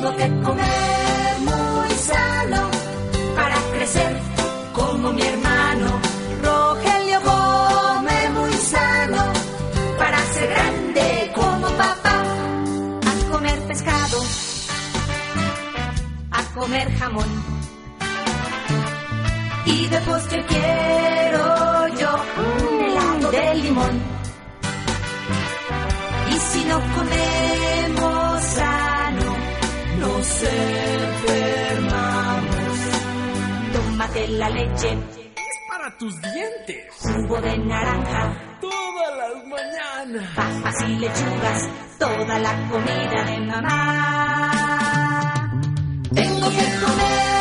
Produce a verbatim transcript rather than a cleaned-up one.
Tengo que comer muy sano para crecer como mi hermano. Rogelio come muy sano para ser grande como papá. A comer pescado, a comer jamón, y de postre quiero yo un helado de limón. Y si no comemos sano, nos enfermamos. Tómate la leche, es para tus dientes. Jugo de naranja, todas las mañanas. Papas y lechugas, toda la comida de mamá. Tengo que comer